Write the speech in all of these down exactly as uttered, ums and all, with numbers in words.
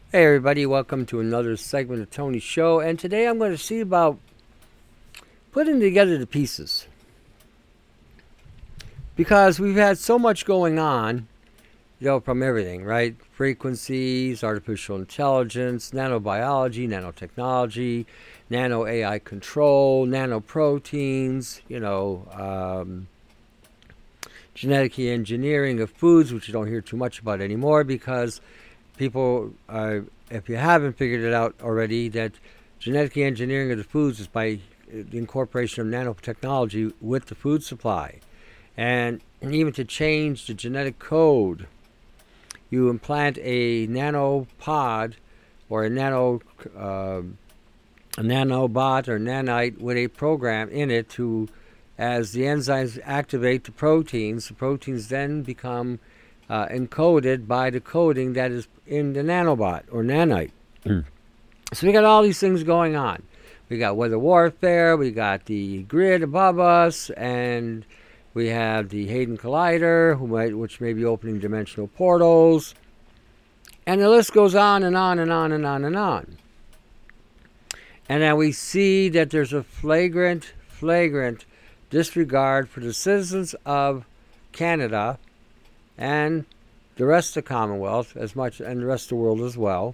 Hey everybody, welcome to another segment of Tony's show. And today I'm going to see about putting together the pieces. Because we've had so much going on, you know, from everything, right? Frequencies, artificial intelligence, nanobiology, nanotechnology, nano A I control, nanoproteins, you know, um, genetic engineering of foods, which you don't hear too much about anymore because people, uh, if you haven't figured it out already, that genetic engineering of the foods is by the incorporation of nanotechnology with the food supply. And, and even to change the genetic code, you implant a nanopod or a nano uh, a nanobot or nanite with a program in it to, as the enzymes activate the proteins, the proteins then become uh, encoded by the coding that is in the nanobot or nanite. Mm. So we got all these things going on. We got weather warfare, we got the grid above us, and we have the Hadron Collider, who might, which may be opening dimensional portals. And the list goes on and on and on and on and on. And then we see that there's a flagrant, flagrant disregard for the citizens of Canada and the rest of the Commonwealth, as much, and the rest of the world as well,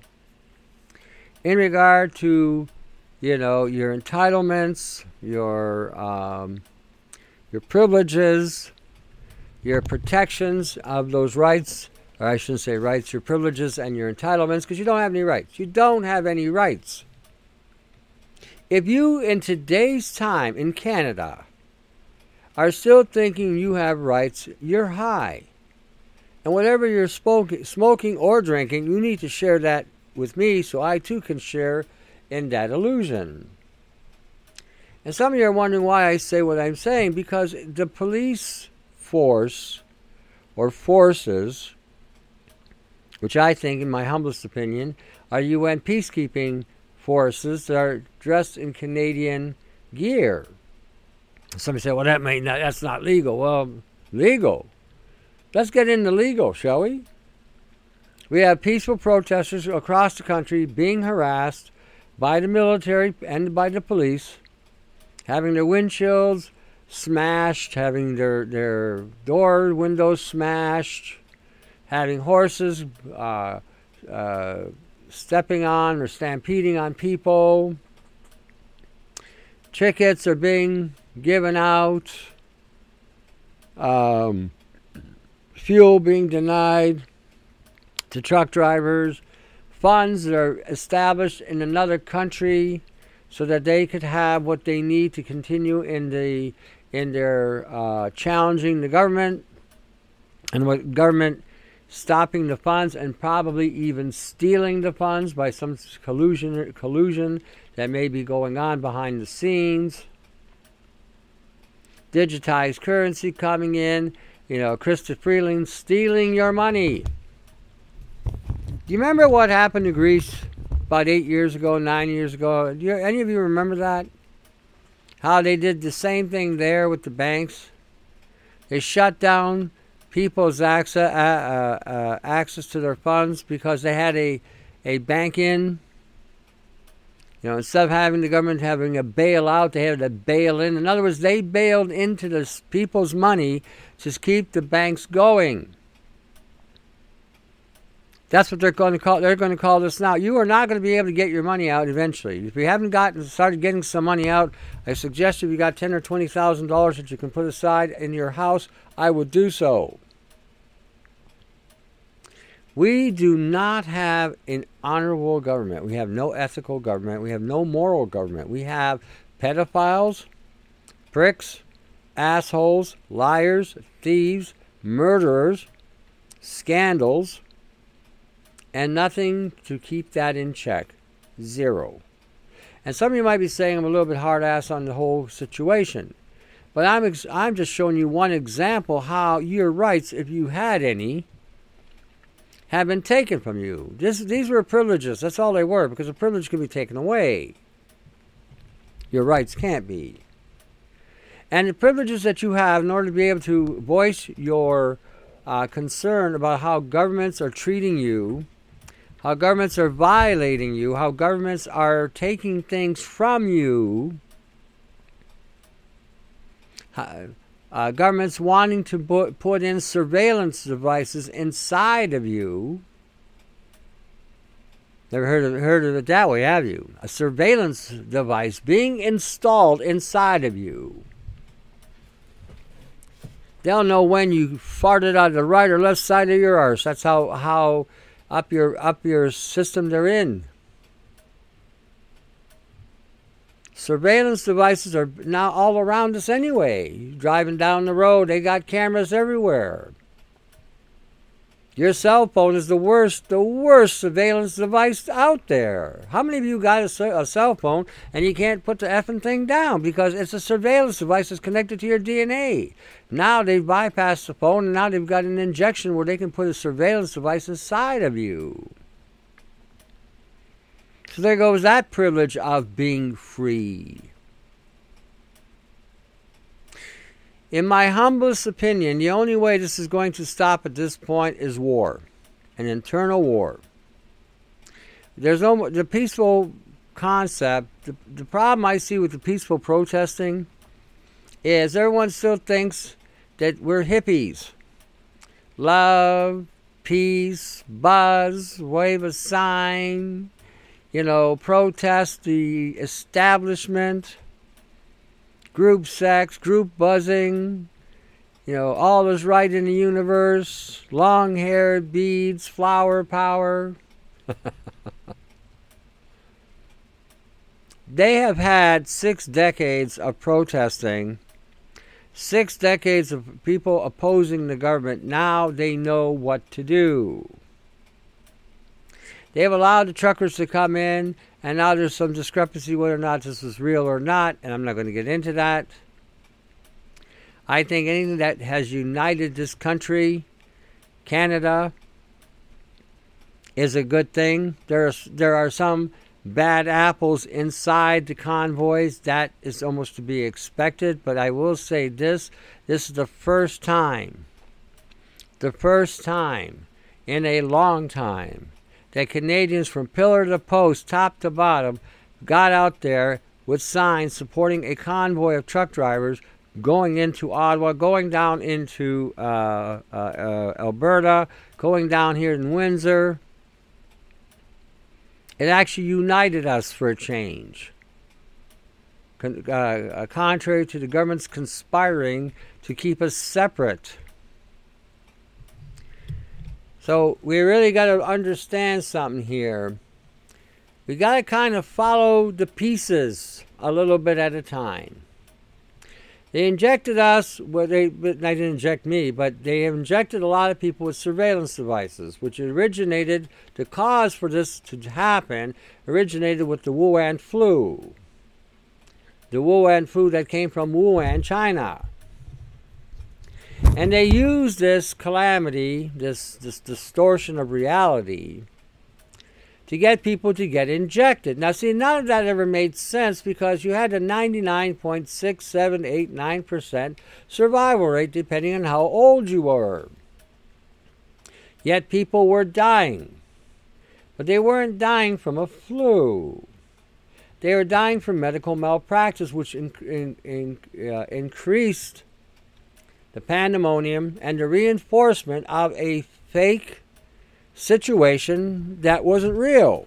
in regard to, you know, your entitlements, your um, your privileges, your protections of those rights, or I shouldn't say rights, your privileges and your entitlements, because you don't have any rights. You don't have any rights. If you, in today's time in Canada, are still thinking you have rights, you're high. And whatever you're smoking or drinking, you need to share that with me so I too can share in that illusion. And some of you are wondering why I say what I'm saying, because the police force or forces, which I think, in my humblest opinion, are U N peacekeeping forces that are dressed in Canadian gear. Somebody say, well, that may not, that's not legal. Well, legal. Let's get into legal, shall we? We have peaceful protesters across the country being harassed by the military and by the police, having their windshields smashed, having their, their door windows smashed, having horses uh, uh, stepping on or stampeding on people. Tickets are being given out. Um, fuel being denied to truck drivers. Funds that are established in another country so that they could have what they need to continue in the in their uh, challenging the government, and what government stopping the funds and probably even stealing the funds by some collusion collusion that may be going on behind the scenes. Digitized currency coming in, you know, Chrystia Freeland stealing your money. Do you remember what happened to Greece about eight years ago, nine years ago? Do you, any of you remember that? How they did the same thing there with the banks? They shut down people's access, uh, uh, uh, access to their funds because they had a, a bank in. You know, instead of having the government having a bailout, they had to bail in. In other words, they bailed into the people's money to keep the banks going. That's what they're going to call. They're going to call this now. You are not going to be able to get your money out eventually. If you haven't gotten started getting some money out, I suggest if you got ten or twenty thousand dollars that you can put aside in your house, I would do so. We do not have an honorable government. We have no ethical government. We have no moral government. We have pedophiles, pricks, assholes, liars, thieves, murderers, scandals, and nothing to keep that in check. Zero. And some of you might be saying I'm a little bit hard-ass on the whole situation. But I'm, ex- I'm just showing you one example how your rights, if you had any, have been taken from you. This, these were privileges. That's all they were, because a privilege can be taken away. Your rights can't be. And the privileges that you have in order to be able to voice your uh, concern about how governments are treating you, how governments are violating you, how governments are taking things from you, how, uh, governments wanting to put, put in surveillance devices inside of you. Never heard of, heard of it that way, have you? A surveillance device being installed inside of you. They'll know when you farted on the right or left side of your arse. That's how, how up your up your system they're in. Surveillance devices are now all around us anyway. You're driving down the road, they got cameras everywhere. Your cell phone is the worst, the worst surveillance device out there. How many of you got a, a cell phone and you can't put the effing thing down because it's a surveillance device that's connected to your D N A? Now they've bypassed the phone and now they've got an injection where they can put a surveillance device inside of you. So there goes that privilege of being free. In my humblest opinion, the only way this is going to stop at this point is war, an internal war. There's no the peaceful concept. The, the problem I see with the peaceful protesting is everyone still thinks that we're hippies. Love, peace, buzz, wave a sign, you know, protest the establishment. Group sex, group buzzing, you know, all is right in the universe, long-haired beads, flower power. They have had six decades of protesting, six decades of people opposing the government. Now they know what to do. They've allowed the truckers to come in, and now there's some discrepancy whether or not this is real or not, and I'm not going to get into that. I think anything that has united this country, Canada, is a good thing. There are, there are some bad apples inside the convoys. That is almost to be expected, but I will say this. This is the first time, the first time in a long time that Canadians from pillar to post, top to bottom, got out there with signs supporting a convoy of truck drivers going into Ottawa, going down into uh, uh, uh, Alberta, going down here in Windsor. It actually united us for a change. Con- uh, contrary to the government's conspiring to keep us separate. So we really got to understand something here. We got to kind of follow the pieces a little bit at a time. They injected us, well, they, they didn't inject me, but they have injected a lot of people with surveillance devices, which originated, the cause for this to happen originated with the Wuhan flu. The Wuhan flu that came from Wuhan, China. And they use this calamity, this, this distortion of reality, to get people to get injected. Now, see, none of that ever made sense because you had a ninety-nine point six seven eight nine percent survival rate depending on how old you were. Yet people were dying. But they weren't dying from a flu. They were dying from medical malpractice, which in, in, in, uh, increased the pandemonium and the reinforcement of a fake situation that wasn't real.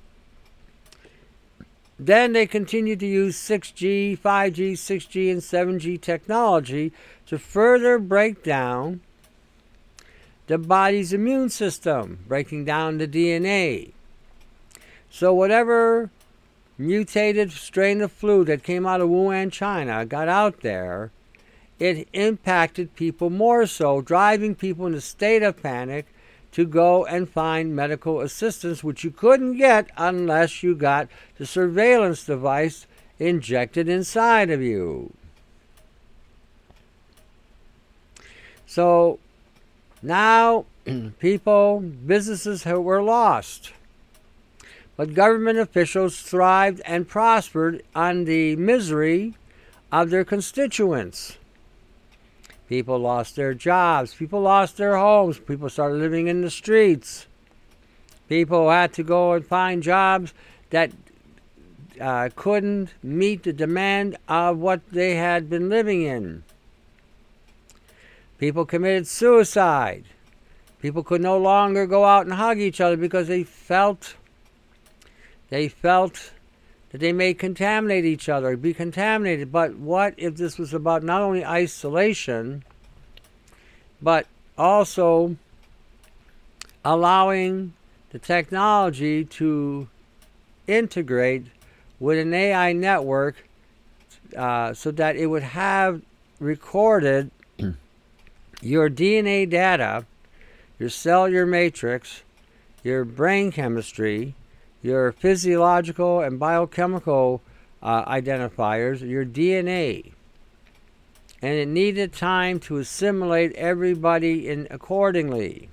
Then they continued to use six G, five G, six G, and seven G technology to further break down the body's immune system, breaking down the D N A. So whatever mutated strain of flu that came out of Wuhan, China, got out there, it impacted people more so, driving people in a state of panic to go and find medical assistance, which you couldn't get unless you got the surveillance device injected inside of you. So now people, businesses were lost. But government officials thrived and prospered on the misery of their constituents. People lost their jobs. People lost their homes. People started living in the streets. People had to go and find jobs that uh, couldn't meet the demand of what they had been living in. People committed suicide. People could no longer go out and hug each other because they felt they felt that they may contaminate each other, be contaminated. But what if this was about not only isolation, but also allowing the technology to integrate with an A I network uh, so that it would have recorded your D N A data, your cellular matrix, your brain chemistry, your physiological and biochemical uh, identifiers, your D N A. And it needed time to assimilate everybody in accordingly.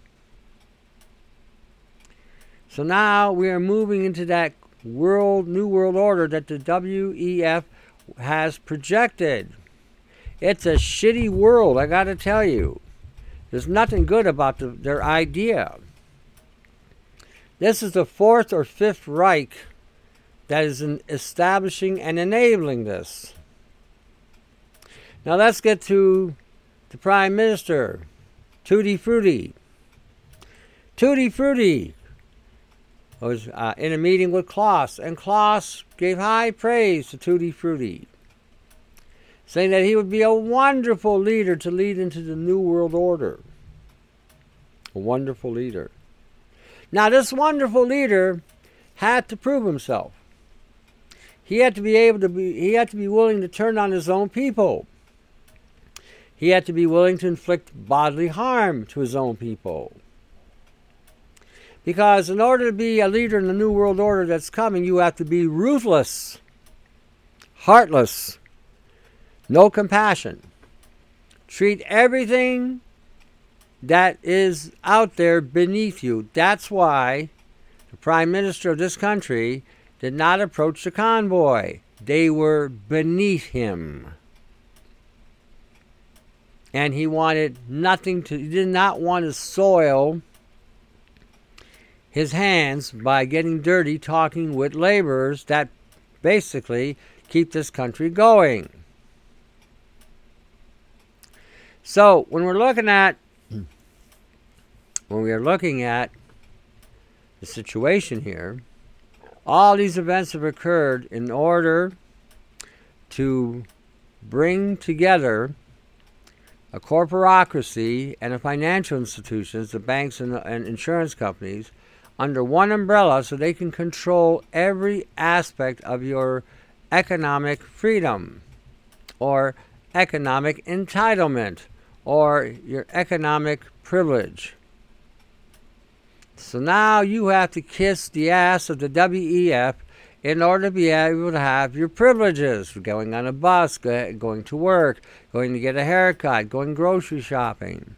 So now we are moving into that world, new world order that the W E F has projected. It's a shitty world, I gotta tell you. There's nothing good about the, their idea. This is the fourth or fifth Reich that is in establishing and enabling this. Now let's get to the Prime Minister, Tutti Frutti. Tutti Frutti was uh, in a meeting with Klaus, and Klaus gave high praise to Tutti Frutti, saying that he would be a wonderful leader to lead into the New World Order. A wonderful leader. Now, this wonderful leader had to prove himself. He had to be able to be, he had to be willing to turn on his own people. He had to be willing to inflict bodily harm to his own people. Because in order to be a leader in the New World Order that's coming, you have to be ruthless, heartless, no compassion. Treat everything that is out there beneath you. That's why the Prime Minister of this country did not approach the convoy. They were beneath him. And he wanted nothing to, he did not want to soil his hands by getting dirty talking with laborers that basically keep this country going. So when we're looking at when we are looking at the situation here, all these events have occurred in order to bring together a corporatocracy and a financial institutions, the banks and, the, and insurance companies, under one umbrella so they can control every aspect of your economic freedom or economic entitlement or your economic privilege. So now you have to kiss the ass of the W E F in order to be able to have your privileges. Going on a bus, going to work, going to get a haircut, going grocery shopping.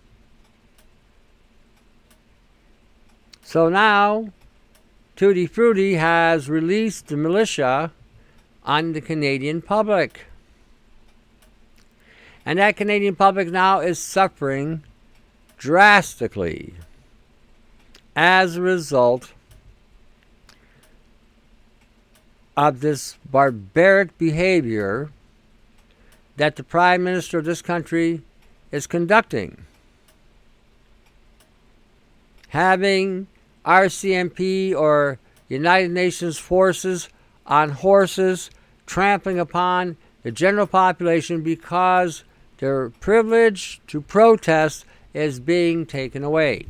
So now, Tutti Frutti has released the militia on the Canadian public. And that Canadian public now is suffering drastically as a result of this barbaric behavior that the Prime Minister of this country is conducting. Having R C M P or United Nations forces on horses trampling upon the general population because their privilege to protest is being taken away.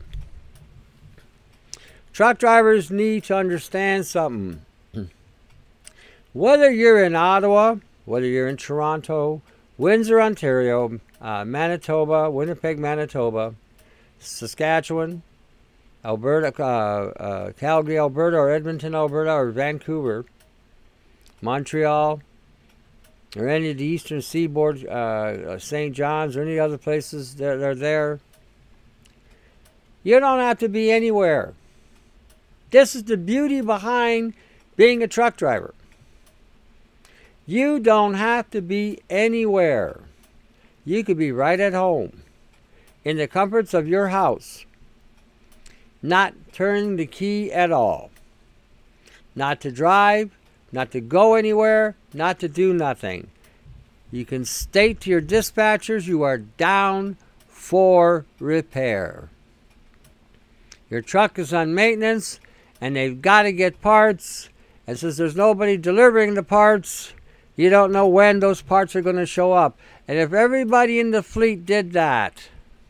Truck drivers need to understand something. Whether you're in Ottawa, whether you're in Toronto, Windsor, Ontario, uh, Manitoba, Winnipeg, Manitoba, Saskatchewan, Alberta, uh, uh, Calgary, Alberta, or Edmonton, Alberta, or Vancouver, Montreal, or any of the eastern seaboard, uh, Saint John's, or any other places that are there, you don't have to be anywhere. This is the beauty behind being a truck driver. You don't have to be anywhere. You could be right at home, in the comforts of your house, not turning the key at all. Not to drive, not to go anywhere, not to do nothing. You can state to your dispatchers you are down for repair. Your truck is on maintenance and they've got to get parts. And since there's nobody delivering the parts, you don't know when those parts are going to show up. And if everybody in the fleet did that,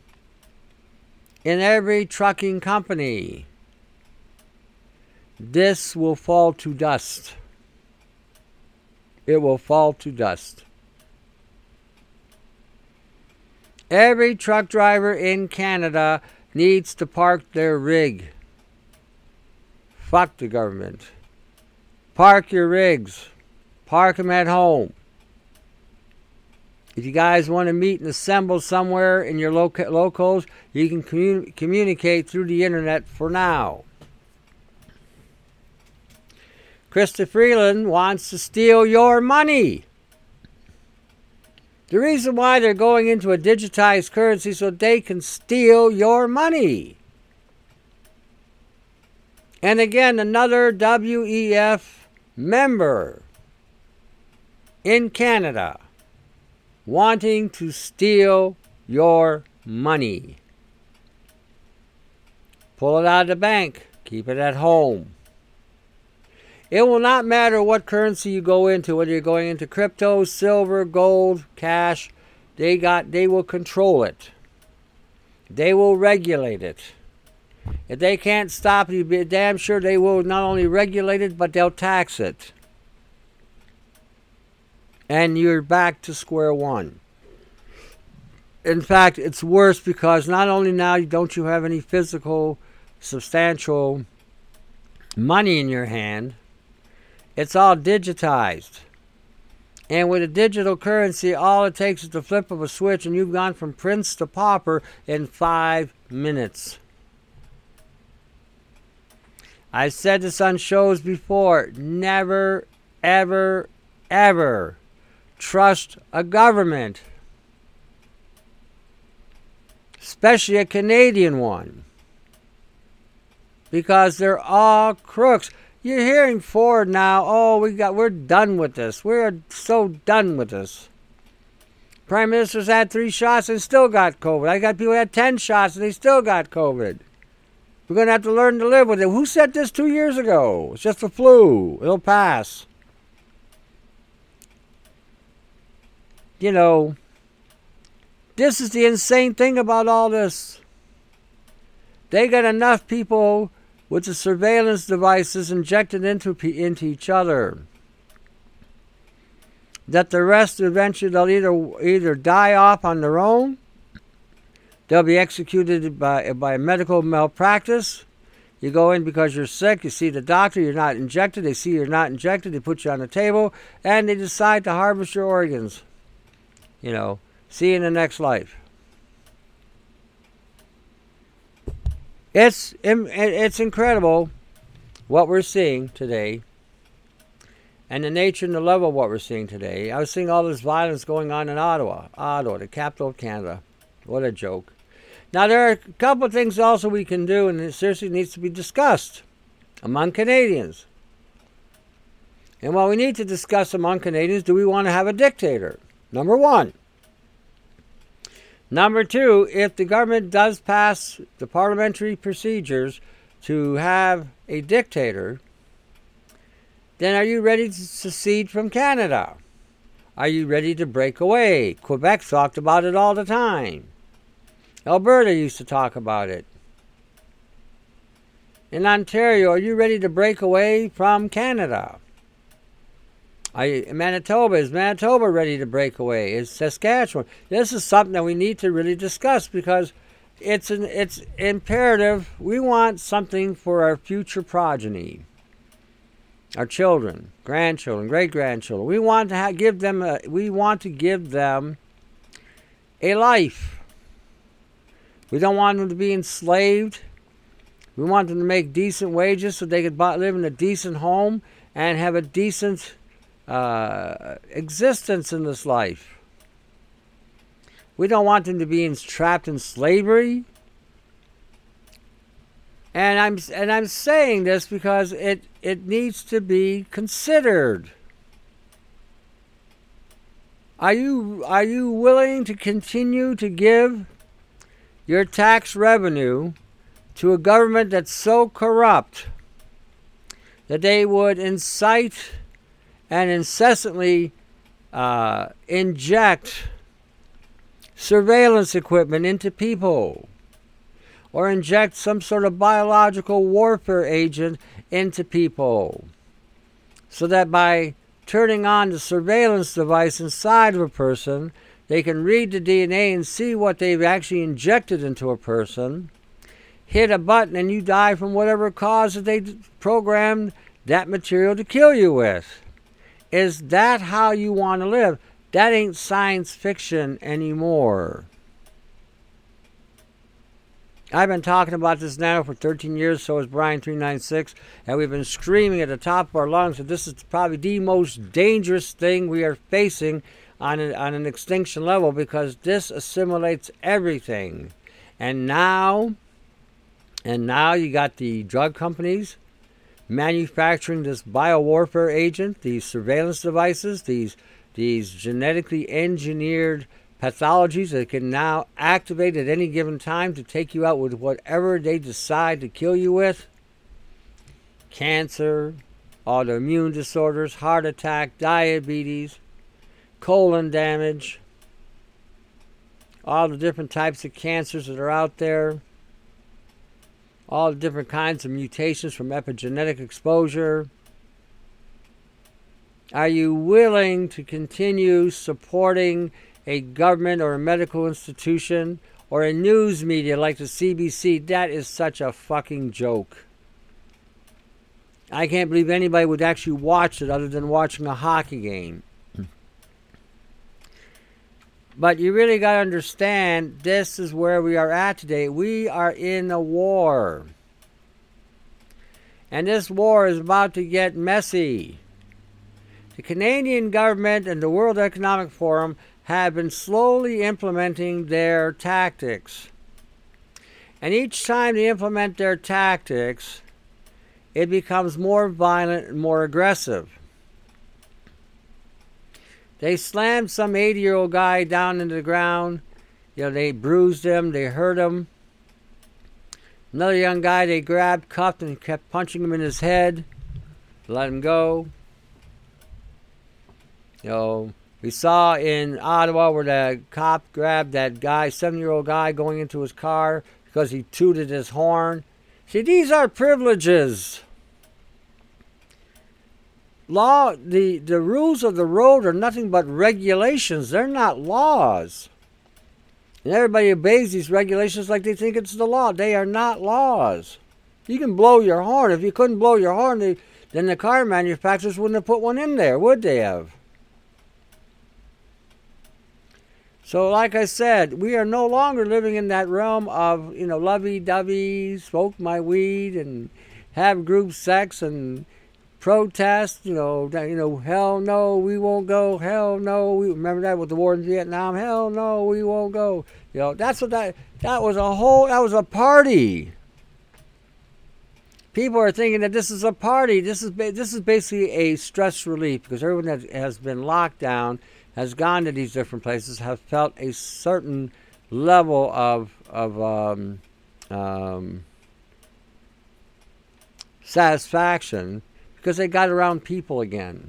in every trucking company, this will fall to dust. It will fall to dust. Every truck driver in Canada needs to park their rig. Fuck the government. Park your rigs. Park them at home. If you guys want to meet and assemble somewhere in your loca- locals, you can commun- communicate through the internet for now. Chrystia Freeland wants to steal your money. The reason why they're going into a digitized currency so they can steal your money. And again, another W E F member in Canada wanting to steal your money. Pull it out of the bank. Keep it at home. It will not matter what currency you go into, whether you're going into crypto, silver, gold, cash. They got. They will control it. They will regulate it. If they can't stop it, you be damn sure they will not only regulate it, but they'll tax it. And you're back to square one. In fact, it's worse because not only now don't you have any physical, substantial money in your hand, it's all digitized. And with a digital currency, all it takes is the flip of a switch and you've gone from prince to pauper in five minutes. I've said this on shows before. Never, ever, ever trust a government, especially a Canadian one, because they're all crooks. You're hearing Ford now, oh, we got, we're done with this. We're so done with this. Prime Minister's had three shots and still got COVID. I got people who had ten shots and they still got COVID. We're going to have to learn to live with it. Who said this two years ago? It's just the flu. It'll pass. You know, this is the insane thing about all this. They got enough people with the surveillance devices injected into, into each other that the rest eventually they'll either, either die off on their own, they'll be executed by, by medical malpractice. You go in because you're sick, you see the doctor, you're not injected, they see you're not injected, they put you on the table, and they decide to harvest your organs. You know, see you in the next life. It's it's incredible what we're seeing today and the nature and the level of what we're seeing today. I was seeing all this violence going on in Ottawa, Ottawa, the capital of Canada. What a joke. Now, there are a couple of things also we can do, and it seriously needs to be discussed among Canadians. And what we need to discuss among Canadians, do we want to have a dictator? Number one. Number two, if the government does pass the parliamentary procedures to have a dictator, then are you ready to secede from Canada? Are you ready to break away? Quebec talked about it all the time. Alberta used to talk about it. In Ontario, are you ready to break away from Canada? Are you, Manitoba, is Manitoba ready to break away? Is Saskatchewan? This is something that we need to really discuss because it's an, it's imperative. We want something for our future progeny, our children, grandchildren, great-grandchildren. We want to ha- give them a, we want to give them a life. We don't want them to be enslaved. We want them to make decent wages so they could buy, live in a decent home and have a decent uh, existence in this life. We don't want them to be trapped in slavery. And I'm and I'm saying this because it, it needs to be considered. Are you are you willing to continue to give your tax revenue to a government that's so corrupt that they would incite and incessantly uh, inject surveillance equipment into people, or inject some sort of biological warfare agent into people, so that by turning on the surveillance device inside of a person, they can read the D N A and see what they've actually injected into a person, hit a button, and you die from whatever cause that they programmed that material to kill you with. Is that how you want to live? That ain't science fiction anymore. I've been talking about this now for thirteen years, so has Brian three ninety-six, and we've been screaming at the top of our lungs that this is probably the most dangerous thing we are facing on, a, on an extinction level, because this assimilates everything. And now, and now you got the drug companies manufacturing this biowarfare agent, these surveillance devices, these these genetically engineered pathologies that can now activate at any given time to take you out with whatever they decide to kill you with. Cancer, autoimmune disorders, heart attack, diabetes, colon damage, all the different types of cancers that are out there, all the different kinds of mutations from epigenetic exposure. Are you willing to continue supporting a government or a medical institution or a news media like the C B C? That is such a fucking joke. I can't believe anybody would actually watch it other than watching a hockey game. But you really got to understand, this is where we are at today. We are in a war. And this war is about to get messy. The Canadian government and the World Economic Forum have been slowly implementing their tactics. And each time they implement their tactics, it becomes more violent and more aggressive. They slammed some eighty-year-old guy down into the ground. You know, they bruised him, they hurt him. Another young guy they grabbed, cuffed, and kept punching him in his head. Let him go. You know, we saw in Ottawa where the cop grabbed that guy, seven-year-old guy, going into his car because he tooted his horn. See, these are privileges. Law, the, the rules of the road are nothing but regulations. They're not laws. And everybody obeys these regulations like they think it's the law. They are not laws. You can blow your horn. If you couldn't blow your horn, they, then the car manufacturers wouldn't have put one in there, would they have? So like I said, we are no longer living in that realm of, you know, lovey-dovey, smoke my weed and have group sex and protest, you know, that, you know, hell no, we won't go, hell no, we remember that with the war in Vietnam, hell no, we won't go. You know, that's what that, that was a whole, that was a party. People are thinking that this is a party. This is, this is basically a stress relief, because everyone that has been locked down, has gone to these different places, have felt a certain level of, of um, um, satisfaction, because they got around people again.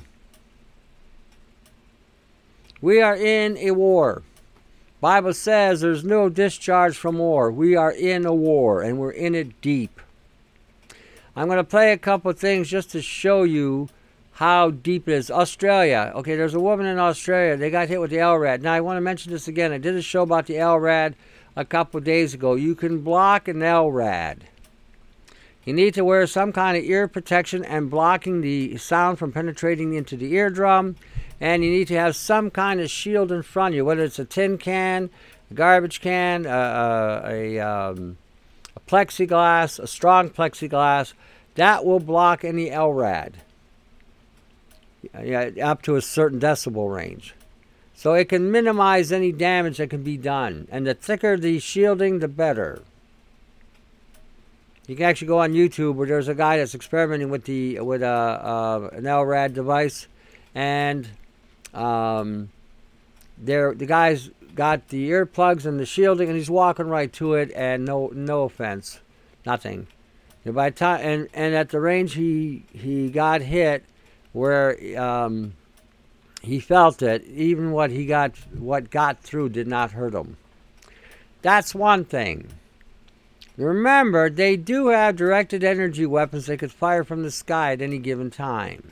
We are in a war. Bible says there's no discharge from war. We are in a war, and we're in it deep. I'm going to play a couple of things just to show you how deep it is. Australia. Okay, there's a woman in Australia. They got hit with the L RAD. Now, I want to mention this again. I did a show about the L RAD a couple of days ago. You can block an L RAD. You need to wear some kind of ear protection and blocking the sound from penetrating into the eardrum. And you need to have some kind of shield in front of you, whether it's a tin can, a garbage can, uh, uh, a, um, a plexiglass, a strong plexiglass. That will block any L RAD, yeah, up to a certain decibel range. So it can minimize any damage that can be done. And the thicker the shielding, the better. You can actually go on YouTube where there's a guy that's experimenting with the with a uh, an L R A D device, and um, there the guy's got the earplugs and the shielding, and he's walking right to it, and no no offense, nothing. And by time and, and at the range he he got hit, where um, he felt it. Even what he got what got through did not hurt him. That's one thing. Remember, they do have directed energy weapons they could fire from the sky at any given time.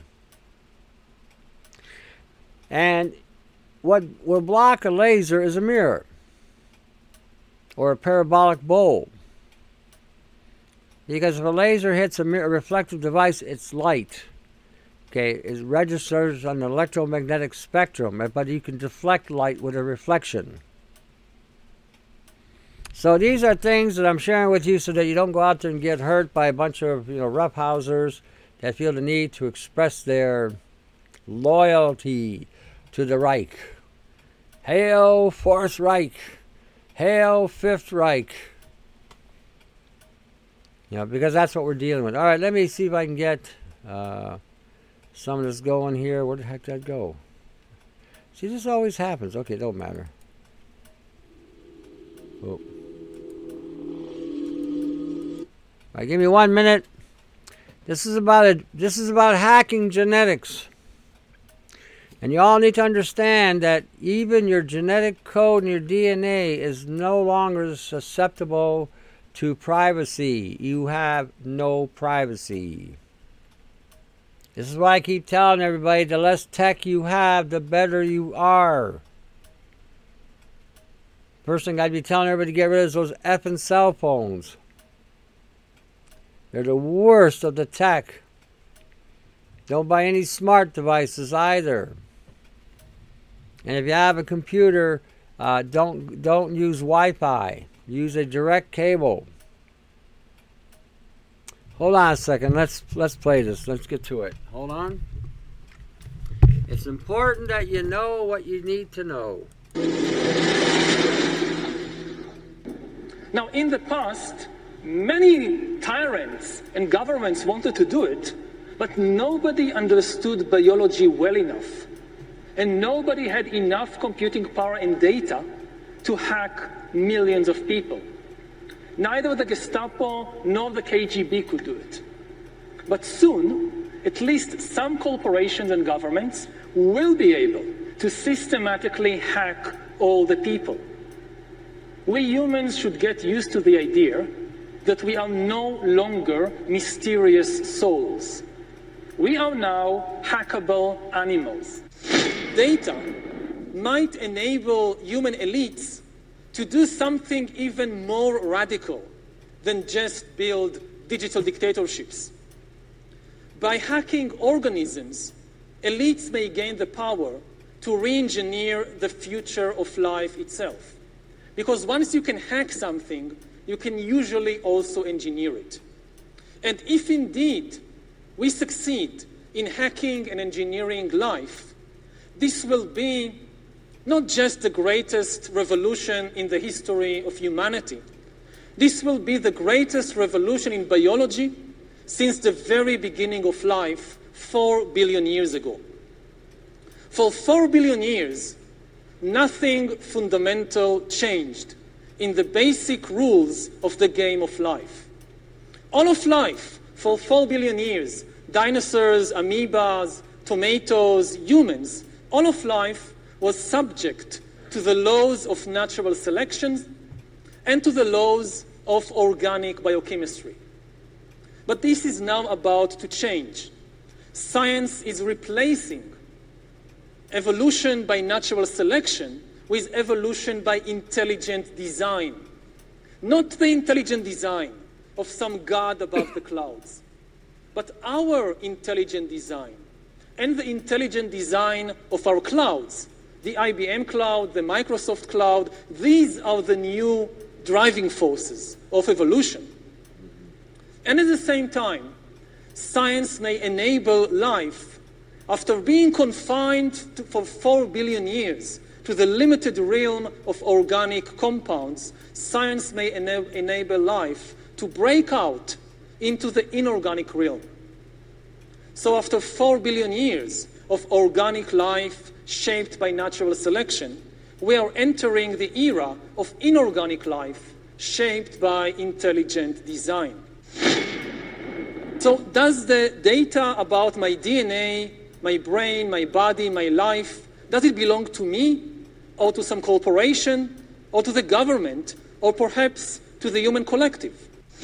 And what will block a laser is a mirror or a parabolic bulb. Because if a laser hits a, mirror, a reflective device, it's light. Okay, it registers on the electromagnetic spectrum, but you can deflect light with a reflection. So these are things that I'm sharing with you so that you don't go out there and get hurt by a bunch of, you know, roughhousers that feel the need to express their loyalty to the Reich. Hail Fourth Reich. Hail Fifth Reich. You know, because that's what we're dealing with. All right, let me see if I can get uh, some of this going here. Where the heck did that go? See, this always happens. Okay, don't matter. Oh. All right, give me one minute. This is about a, this is about hacking genetics. And you all need to understand that even your genetic code and your D N A is no longer susceptible to privacy. You have no privacy. This is why I keep telling everybody, the less tech you have, the better you are. First thing I'd be telling everybody to get rid of those effing cell phones. They're the worst of the tech. Don't buy any smart devices either. And if you have a computer, uh, don't don't use Wi-Fi. Use a direct cable. Hold on a second. Let's let's play this. Let's get to it. Hold on. It's important that you know what you need to know. Now, in the past, many tyrants and governments wanted to do it, but nobody understood biology well enough. And nobody had enough computing power and data to hack millions of people. Neither the Gestapo nor the K G B could do it. But soon, at least some corporations and governments will be able to systematically hack all the people. We humans should get used to the idea that we are no longer mysterious souls. We are now hackable animals. Data might enable human elites to do something even more radical than just build digital dictatorships. By hacking organisms, elites may gain the power to re-engineer the future of life itself. Because once you can hack something, you can usually also engineer it. And if indeed we succeed in hacking and engineering life, this will be not just the greatest revolution in the history of humanity. This will be the greatest revolution in biology since the very beginning of life, four billion years ago. For four billion years, nothing fundamental changed in the basic rules of the game of life. All of life, for four billion years, dinosaurs, amoebas, tomatoes, humans, all of life was subject to the laws of natural selection and to the laws of organic biochemistry. But this is now about to change. Science is replacing evolution by natural selection with evolution by intelligent design. Not the intelligent design of some god above the clouds, but our intelligent design and the intelligent design of our clouds, the I B M cloud, the Microsoft cloud. These are the new driving forces of evolution. And at the same time, science may enable life, after being confined to, for four billion years to the limited realm of organic compounds, science may ena- enable life to break out into the inorganic realm. So after four billion years of organic life shaped by natural selection, we are entering the era of inorganic life shaped by intelligent design. So does the data about my D N A, my brain, my body, my life, does it belong to me or to some corporation or to the government or perhaps to the human collective?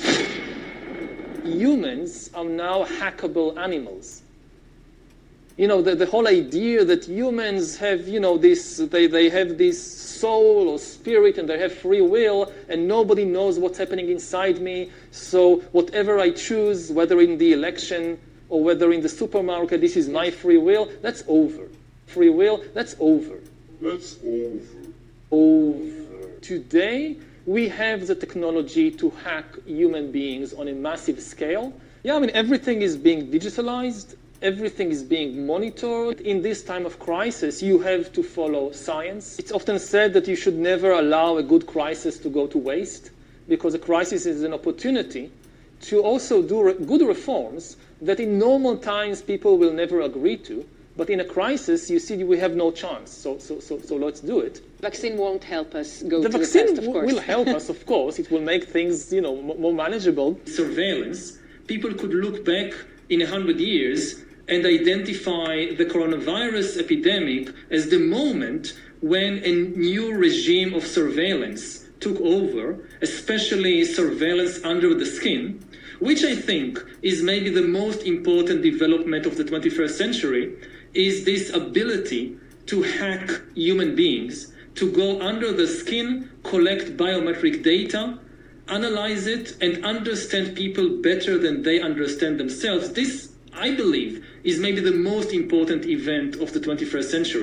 Humans are now hackable animals. You know, the, the whole idea that humans have, you know, this, they, they have this soul or spirit and they have free will and nobody knows what's happening inside me. So whatever I choose, whether in the election or whether in the supermarket, this is my free will, that's over. Free will, that's over. That's over. Over. Today, we have the technology to hack human beings on a massive scale. Yeah, I mean, everything is being digitalized. Everything is being monitored. In this time of crisis, you have to follow science. It's often said that you should never allow a good crisis to go to waste, because a crisis is an opportunity to also do re- good reforms that in normal times people will never agree to. But in a crisis, you see, we have no chance. So, so, so, so let's do it. Vaccine won't help us go the to vaccine the test, of course. will help us, of course. It will make things, you know, m- more manageable. Surveillance. People could look back in a hundred years and identify the coronavirus epidemic as the moment when a new regime of surveillance took over, especially surveillance under the skin, which I think is maybe the most important development of the twenty-first century, is this ability to hack human beings, to go under the skin, collect biometric data, analyze it, and understand people better than they understand themselves. This, I believe, is maybe the most important event of the twenty-first century.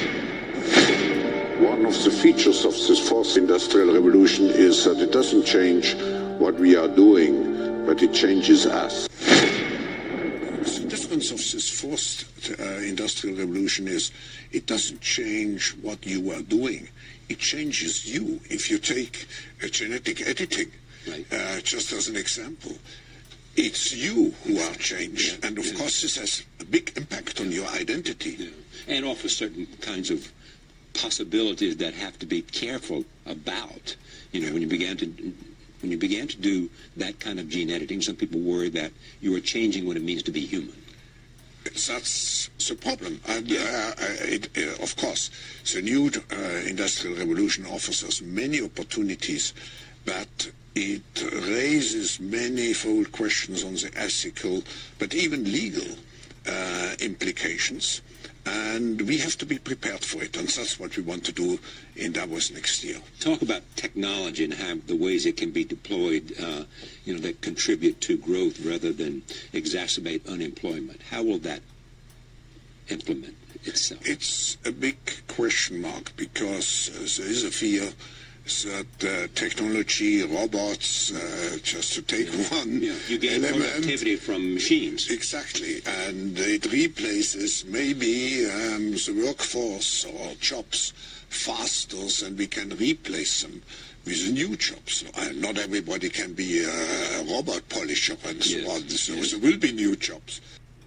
One of the features of this fourth industrial revolution is that it doesn't change what we are doing, but it changes us. The difference of this fourth uh, industrial revolution is it doesn't change what you are doing. It changes you. If you take uh, genetic editing, right. uh, just as an example, it's you who are changed. Yeah, and of yeah. course this has a big impact on your identity. Yeah. And offers certain kinds of possibilities that have to be careful about. You know, yeah. when you began to when you began to do that kind of gene editing, some people worry that you are changing what it means to be human. That's the problem. And, yeah. uh, it, uh, of course, the new uh, industrial revolution offers us many opportunities, but it raises manifold questions on the ethical, but even legal uh, implications. And we have to be prepared for it, and that's what we want to do in Davos next year. Talk about technology and how the ways it can be deployed, uh, you know, that contribute to growth rather than exacerbate unemployment. How will that implement itself? It's a big question mark, because uh, there is a fear that uh, technology, robots, uh, just to take yeah. one yeah. You gain element, productivity from machines. Exactly, and it replaces maybe um, the workforce or jobs faster than we can replace them with new jobs. Uh, not everybody can be a robot polisher and so yes. on, so yes. there will be new jobs.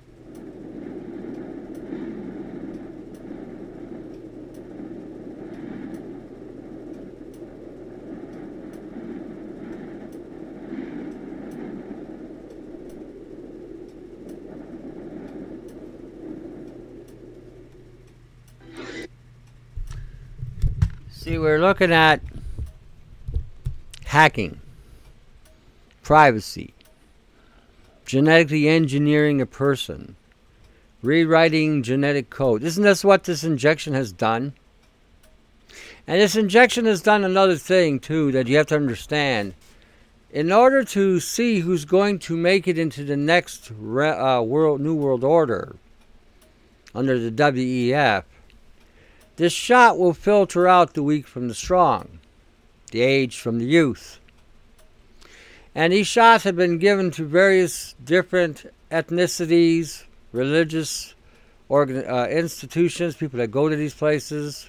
See, we're looking at hacking, privacy, genetically engineering a person, rewriting genetic code. Isn't this what this injection has done? And this injection has done another thing, too, that you have to understand. In order to see who's going to make it into the next uh, world, New World Order under the W E F, this shot will filter out the weak from the strong, the aged from the youth. And these shots have been given to various different ethnicities, religious organ- uh, institutions, people that go to these places,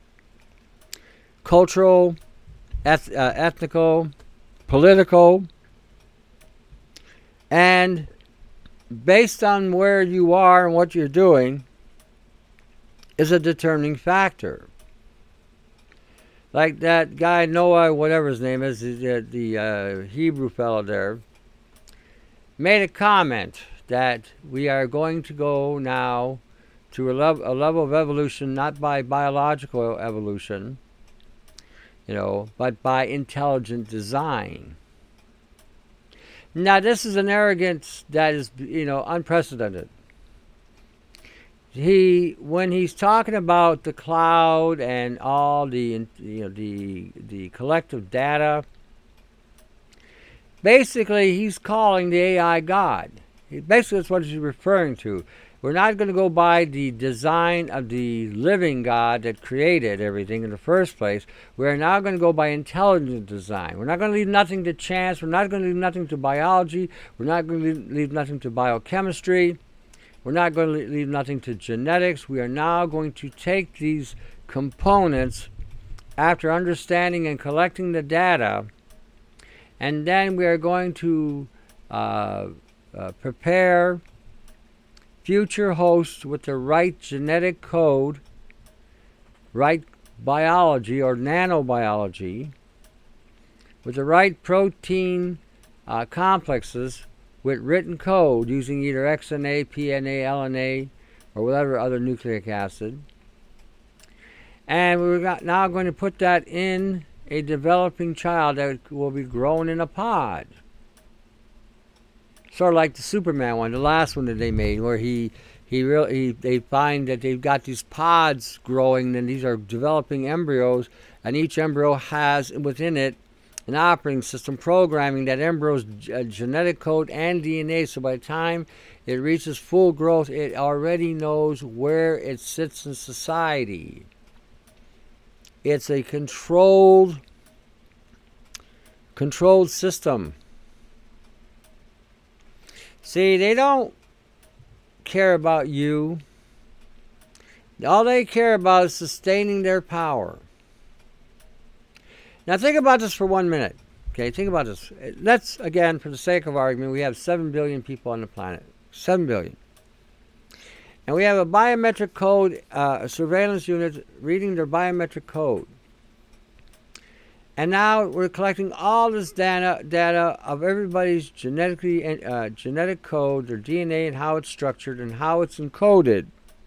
cultural, eth- uh, ethnical, political. And based on where you are and what you're doing is a determining factor. Like that guy Noah, whatever his name is, the, the uh, Hebrew fellow there, made a comment that we are going to go now to a, lev- a level of evolution not by biological evolution, you know, but by intelligent design. Now, this is an arrogance that is, you know, unprecedented. He, when he's talking about the cloud and all the, you know, the the collective data, basically he's calling the A I God. Basically, that's what he's referring to. We're not going to go by the design of the living God that created everything in the first place. We're now going to go by intelligent design. We're not going to leave nothing to chance. We're not going to leave nothing to biology. We're not going to leave nothing to biochemistry. We're not going to leave nothing to genetics. We are now going to take these components after understanding and collecting the data, and then we are going to uh, uh, prepare future hosts with the right genetic code, right biology or nanobiology, with the right protein uh, complexes with written code using either X N A, P N A, L N A, or whatever other nucleic acid. And we're now going to put that in a developing child that will be grown in a pod. Sort of like the Superman one, the last one that they made, where he he really he, they find that they've got these pods growing, and these are developing embryos, and each embryo has within it an operating system programming that embryo's uh, genetic code and D N A. So by the time it reaches full growth, it already knows where it sits in society. It's a controlled controlled system. See, they don't care about you. All they care about is sustaining their power. Now think about this for one minute. Okay, think about this. Let's, again, for the sake of argument, we have seven billion people on the planet. seven billion. And we have a biometric code, uh, a surveillance unit reading their biometric code. And now we're collecting all this data, data of everybody's genetically uh, genetic code, their D N A, and how it's structured and how it's encoded.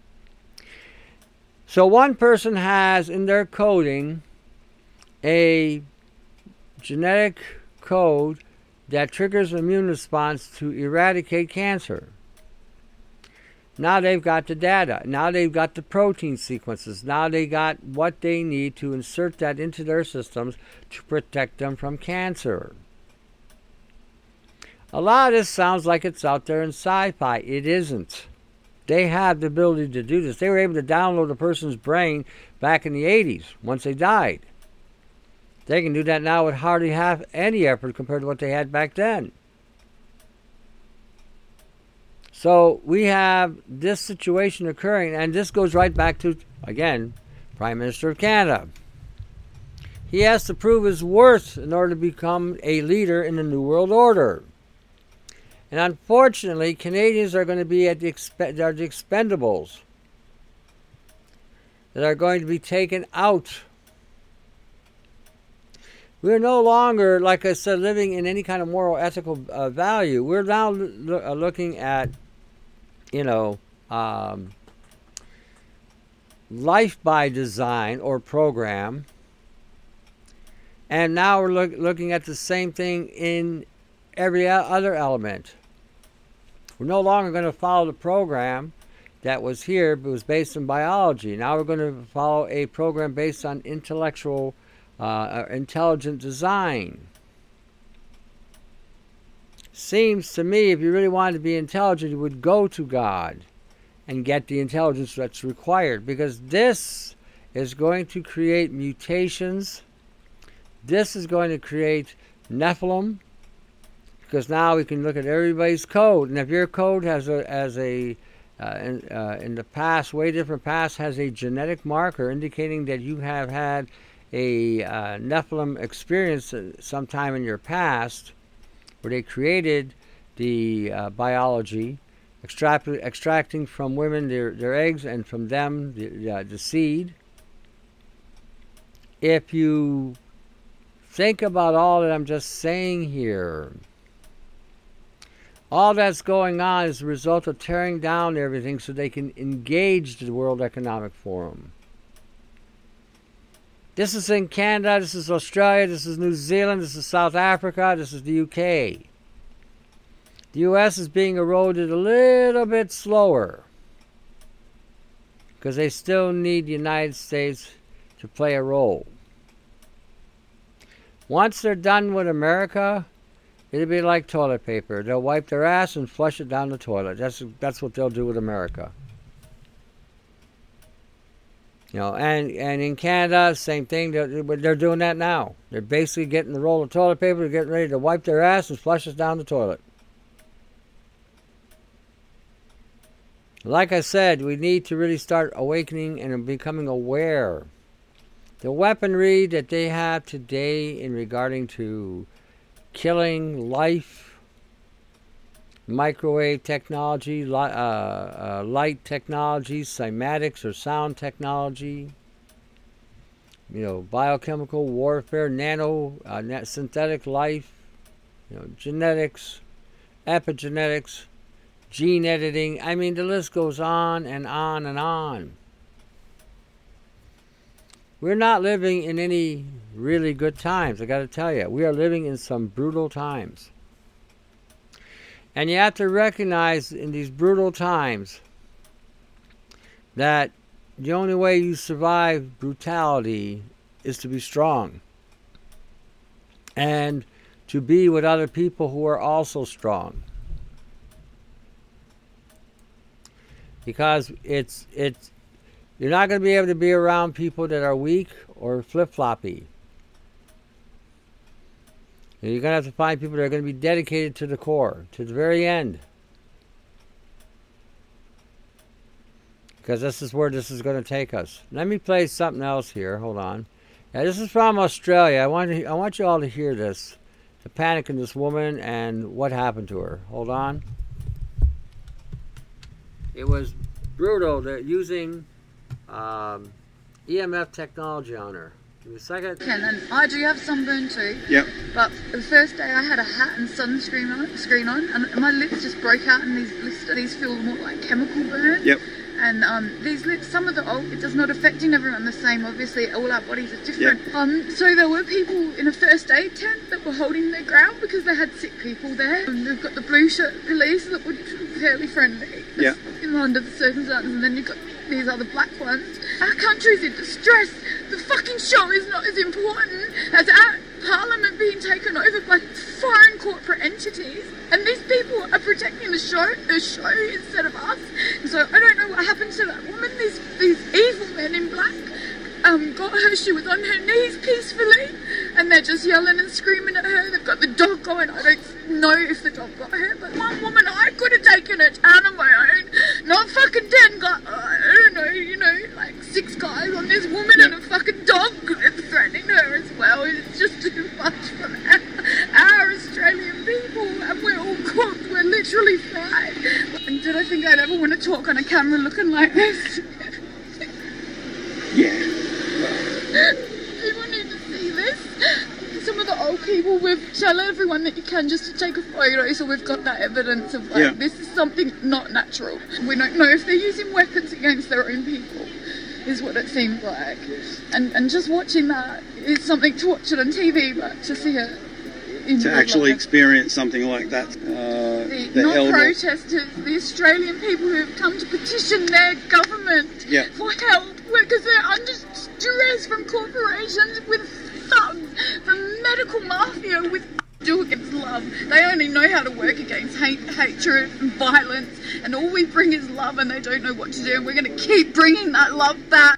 So one person has in their coding a genetic code that triggers an immune response to eradicate cancer. Now they've got the data. Now they've got the protein sequences. Now they got what they need to insert that into their systems to protect them from cancer. A lot of this sounds like it's out there in sci-fi. It isn't. They have the ability to do this. They were able to download a person's brain back in the eighties once they died. They can do that now with hardly half any effort compared to what they had back then. So we have this situation occurring, and this goes right back to, again, Prime Minister of Canada. He has to prove his worth in order to become a leader in the New World Order. And unfortunately, Canadians are going to be at the, exp- are the expendables that are going to be taken out. We're no longer, like I said, living in any kind of moral, ethical uh, value. We're now lo- uh, looking at, you know, um, life by design or program. And now we're look, looking at the same thing in every other element. We're no longer going to follow the program that was here, but was based in biology. Now we're going to follow a program based on intellectual, uh, intelligent design. Seems to me, if you really wanted to be intelligent, you would go to God and get the intelligence that's required, because this is going to create mutations. This is going to create Nephilim, because now we can look at everybody's code, and if your code has a as a uh, in, uh, in the past, way different past, has a genetic marker indicating that you have had a uh, Nephilim experience sometime in your past, where they created the uh, biology, extract, extracting from women their, their eggs and from them the, uh, the seed. If you think about all that I'm just saying here, all that's going on is a result of tearing down everything so they can engage the World Economic Forum. This is in Canada, this is Australia, this is New Zealand, this is South Africa, this is the U K. The U S is being eroded a little bit slower because they still need the United States to play a role. Once they're done with America, it'll be like toilet paper. They'll wipe their ass and flush it down the toilet. That's that's what they'll do with America. You know, and, and in Canada, same thing. They're, they're doing that now. They're basically getting the roll of toilet paper, they're getting ready to wipe their ass and flush it down the toilet. Like I said, we need to really start awakening and becoming aware. The weaponry that they have today in regarding to killing life, microwave technology, li- uh, uh, light technology, cymatics or sound technology, you know, biochemical warfare, nano, uh, synthetic life, you know, genetics, epigenetics, gene editing. I mean, the list goes on and on and on. We're not living in any really good times, I got to tell you. We are living in some brutal times. And you have to recognize in these brutal times that the only way you survive brutality is to be strong. And to be with other people who are also strong. Because it's it's you're not going to be able to be around people that are weak or flip-floppy. You're going to have to find people that are going to be dedicated to the core, to the very end. Because this is where this is going to take us. Let me play something else here. Hold on. Now, this is from Australia. I want to, I want you all to hear this. The panic in this woman and what happened to her. Hold on. It was brutal. They're using um, E M F technology on her. Give me a second. And then I do have sunburn too. Yep. But the first day I had a hat and sunscreen on, screen on, and my lips just broke out, and these blisters. These feel more like chemical burns. Yep. And um, these lips, some of the oh, it does not affecting everyone the same. Obviously, all our bodies are different. Yep. Um, so there were people in a first aid tent that were holding their ground because they had sick people there. And they've got the blue shirt police that were fairly friendly. Yeah. Under the circumstances, and then you've got these other black ones. Our country's in distress. The fucking show is not as important as our parliament being taken over by foreign corporate entities. And these people are protecting the show, the show instead of us. So I don't know what happened to that woman. These these evil men in black um, got her. She was on her knees peacefully, and they're just yelling and screaming at her. They've got the dog going. I don't know if the dog got her, but one woman, I could have taken her down on my own. Not fucking ten guys. I don't know, you know, like six guys on this woman and a fucking dog threatening her as well. It's just too much for our, our Australian people, and we're all cooked. We're literally fried. And did I think I'd ever want to talk on a camera looking like this? Yeah. People need to see this. Some of the old people, we've tell everyone that you can just to take a photo, so we've got that evidence of like, yeah. This is something not natural. We don't know if they're using weapons against their own people, is what it seems like. And and just watching that is something to watch it on T V, but to see it in to real actually life. Experience something like that. Uh, The, the not elder... protesters, the Australian people who have come to petition their government yeah. for help because they're under duress from corporations with thugs, from medical mafia with do against love. They only know how to work against hate, hatred and violence, and all we bring is love, and they don't know what to do, and we're going to keep bringing that love back.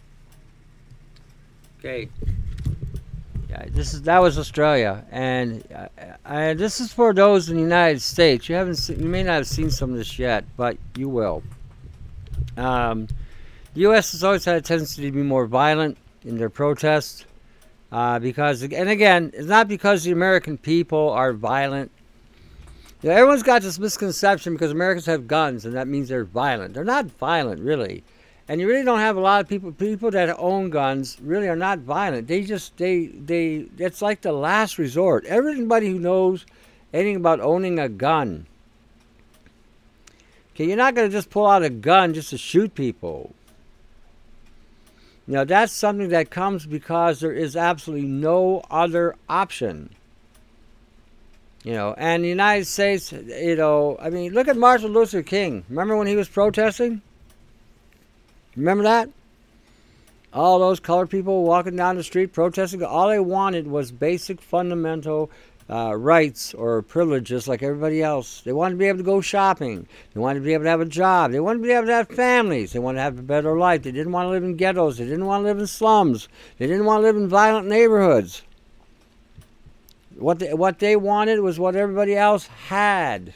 Okay. Yeah, this is that was Australia, and uh, I, this is for those in the United States. You haven't, seen, you may not have seen some of this yet, but you will. Um, the U S has always had a tendency to be more violent in their protests, uh, because, and again, it's not because the American people are violent. You know, everyone's got this misconception because Americans have guns and that means they're violent. They're not violent, really. And you really don't have a lot of people people that own guns really are not violent. They just they they it's like the last resort. Everybody who knows anything about owning a gun. Okay, you're not going to just pull out a gun just to shoot people. You know, that's something that comes because there is absolutely no other option. You know, and the United States, you know, I mean, look at Martin Luther King. Remember when he was protesting? Remember that? All those colored people walking down the street protesting. All they wanted was basic fundamental uh, rights or privileges like everybody else. They wanted to be able to go shopping. They wanted to be able to have a job. They wanted to be able to have families. They wanted to have a better life. They didn't want to live in ghettos. They didn't want to live in slums. They didn't want to live in violent neighborhoods. What they, what they wanted was what everybody else had.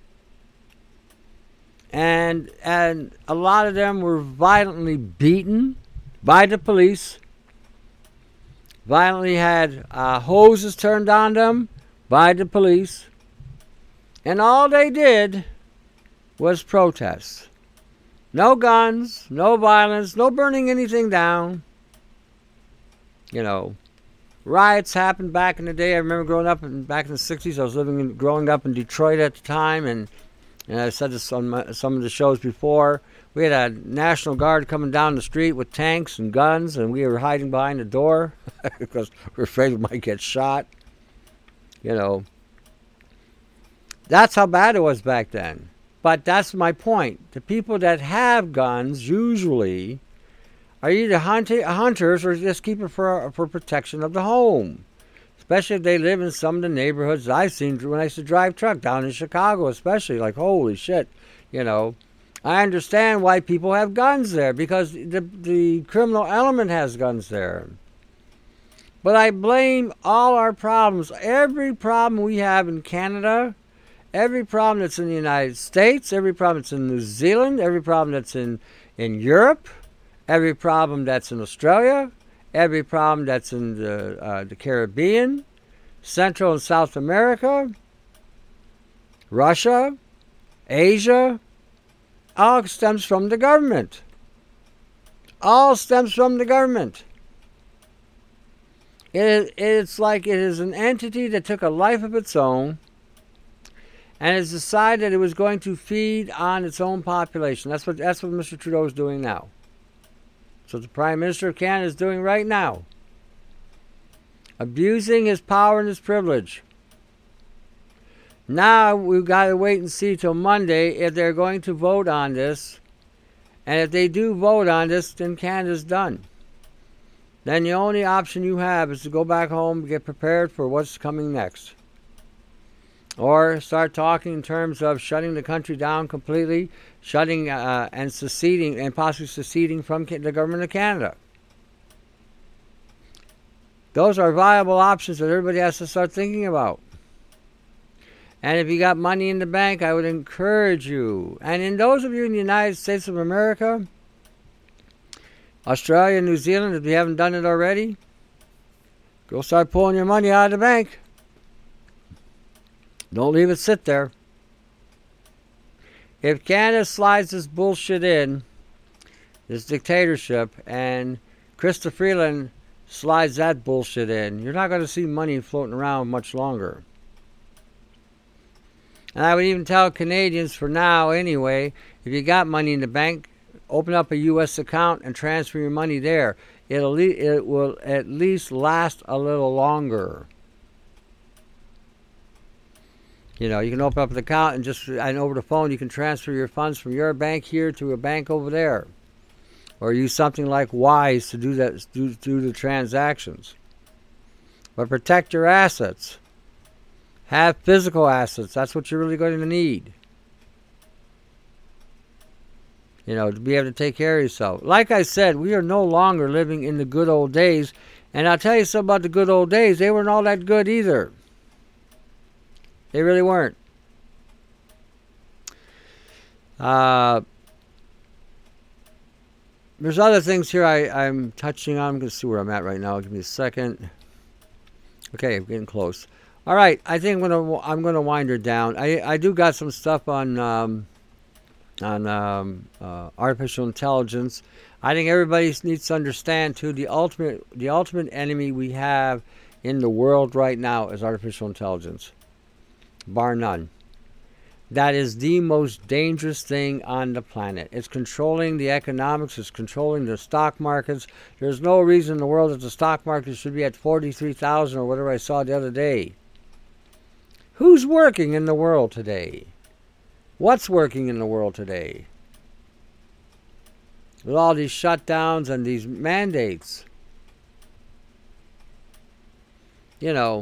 And and a lot of them were violently beaten by the police, violently had uh, hoses turned on them by the police, and all they did was protest. No guns, no violence, no burning anything down. You know, riots happened back in the day. I remember growing up in, back in the sixties. I was living in, growing up in Detroit at the time, and And I said this on my, some of the shows before. We had a National Guard coming down the street with tanks and guns, and we were hiding behind the door because we were afraid we might get shot. You know, that's how bad it was back then. But that's my point. The people that have guns usually are either hunting, hunters or just keep it for, for protection of the home. Especially if they live in some of the neighborhoods I've seen when I used to drive truck down in Chicago, especially. Like, holy shit, you know. I understand why people have guns there, because the, the criminal element has guns there. But I blame all our problems, every problem we have in Canada, every problem that's in the United States, every problem that's in New Zealand, every problem that's in, in Europe, every problem that's in Australia, every problem that's in the, uh, the Caribbean, Central and South America, Russia, Asia, all stems from the government. All stems from the government. It, it's like it is an entity that took a life of its own and has decided that it was going to feed on its own population. That's what, that's what Mister Trudeau is doing now. So the Prime Minister of Canada is doing right now. Abusing his power and his privilege. Now we've got to wait and see till Monday if they're going to vote on this. And if they do vote on this, then Canada's done. Then the only option you have is to go back home and get prepared for what's coming next. Or start talking in terms of shutting the country down completely, shutting uh, and seceding, and possibly seceding from the government of Canada. Those are viable options that everybody has to start thinking about. And if you got money in the bank, I would encourage you. And in those of you in the United States of America, Australia, New Zealand, if you haven't done it already, go start pulling your money out of the bank. Don't leave it sit there. If Canada slides this bullshit in, this dictatorship, and Chrystia Freeland slides that bullshit in, you're not going to see money floating around much longer. And I would even tell Canadians for now anyway, if you got money in the bank, open up a U S account and transfer your money there. It'll it will at least last a little longer. You know, you can open up an account and just, and over the phone, you can transfer your funds from your bank here to a bank over there. Or use something like Wise to do that, do, do the transactions. But protect your assets. Have physical assets. That's what you're really going to need. You know, to be able to take care of yourself. Like I said, we are no longer living in the good old days. And I'll tell you something about the good old days. They weren't all that good either. They really weren't. Uh, there's other things here I, I'm touching on. I'm going to see where I'm at right now. Give me a second. Okay, I'm getting close. All right, I think I'm gonna I'm gonna wind her down. I I do got some stuff on um, on um, uh, artificial intelligence. I think everybody needs to understand too the ultimate the ultimate enemy we have in the world right now is artificial intelligence, bar none. That is the most dangerous thing on the planet. It's controlling the economics. It's controlling the stock markets. There's no reason in the world that the stock market should be at forty-three thousand or whatever I saw the other day. Who's working in the world today? What's working in the world today? With all these shutdowns and these mandates. You know,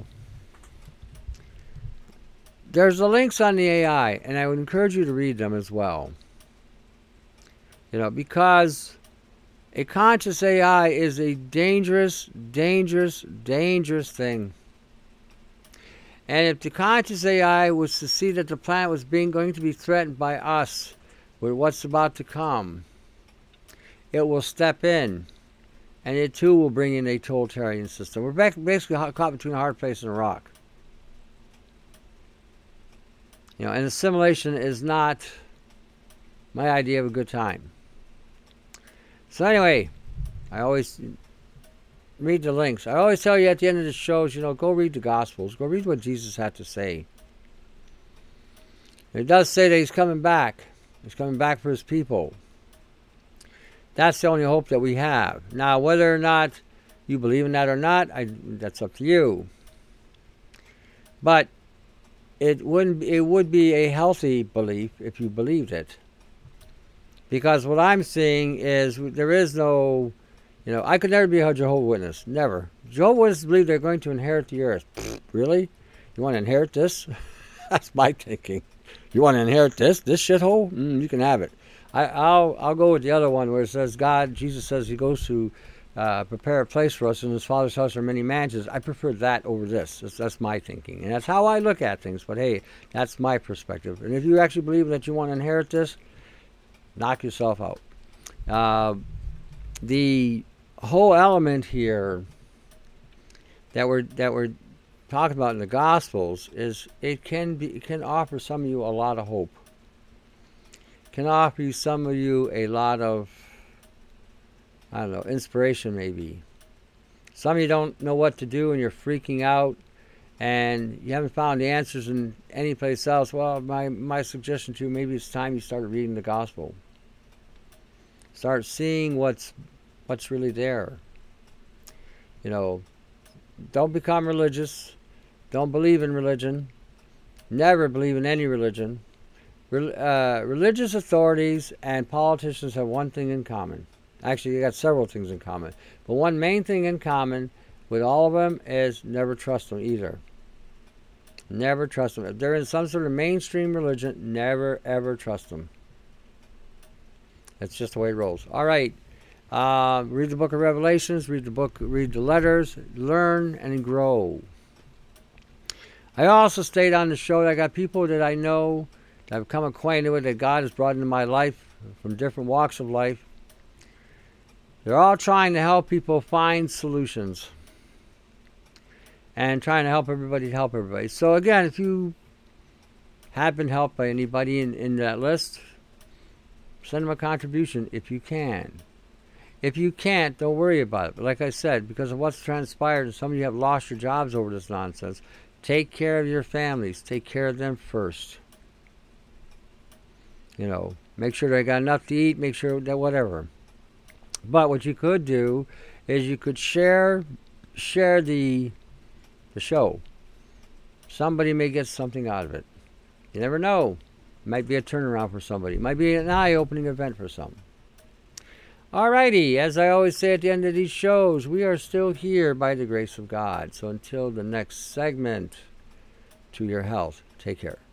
there's the links on the A I, and I would encourage you to read them as well. You know, because a conscious A I is a dangerous, dangerous, dangerous thing. And if the conscious A I was to see that the planet was being going to be threatened by us with what's about to come, it will step in, and it too will bring in a totalitarian system. We're back, basically caught between a hard place and a rock. You know, and assimilation is not my idea of a good time. So anyway, I always read the links. I always tell you at the end of the shows, you know, go read the Gospels. Go read what Jesus had to say. It does say that he's coming back. He's coming back for his people. That's the only hope that we have. Now, whether or not you believe in that or not, I, that's up to you. But it wouldn't. It would be a healthy belief if you believed it. Because what I'm seeing is there is no, you know, I could never be a Jehovah's Witness. Never. Jehovah's Witnesses believe they're going to inherit the earth. Really? You want to inherit this? That's my thinking. You want to inherit this? This shithole? Mm, you can have it. I, I'll I'll go with the other one where it says God, Jesus says he goes to uh, prepare a place for us in his Father's house are many mansions. I prefer that over this. That's, that's my thinking. And that's how I look at things. But hey, that's my perspective. And if you actually believe that you want to inherit this, knock yourself out. Uh, the whole element here that we're that we're talking about in the Gospels is it can be it can offer some of you a lot of hope. Can offer you some of you a lot of, I don't know, inspiration maybe. Some of you don't know what to do and you're freaking out and you haven't found the answers in any place else. Well, my, my suggestion to you, maybe it's time you started reading the Gospel. Start seeing what's what's really there. You know, don't become religious. Don't believe in religion. Never believe in any religion. Uh, religious authorities and politicians have one thing in common. Actually, they got several things in common. But one main thing in common with all of them is never trust them either. Never trust them. If they're in some sort of mainstream religion, never, ever trust them. That's just the way it rolls. All right. Uh, read the book of Revelations. Read the book. Read the letters. Learn and grow. I also state on the show that I got people that I know that I've become acquainted with, that God has brought into my life from different walks of life. They're all trying to help people find solutions and trying to help everybody help everybody. So again, if you have been helped by anybody in, in that list, send them a contribution if you can. If you can't, don't worry about it. But like I said, because of what's transpired and some of you have lost your jobs over this nonsense, take care of your families. Take care of them first. You know, make sure they got enough to eat, make sure that whatever. But what you could do is you could share share the the show. Somebody may get something out of it. You never know. It might be a turnaround for somebody. It might be an eye-opening event for some. Alrighty, as I always say at the end of these shows, we are still here by the grace of God. So until the next segment, to your health, take care.